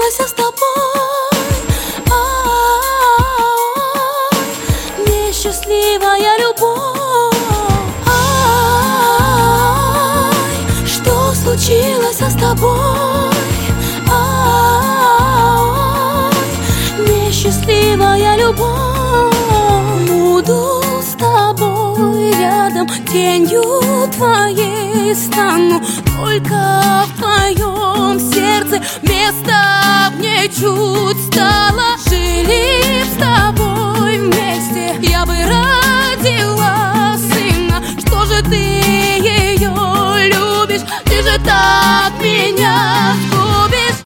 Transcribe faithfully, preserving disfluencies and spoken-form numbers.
случилось с тобой? Ай, несчастливая любовь. Ай, что случилось с тобой? Ай, несчастливая любовь. Буду с тобой рядом, тенью твоей стану, только в твоем сердце места мне чуть стало. Жили с тобой вместе, я бы родила сына. Что же ты ее любишь, ты же так меня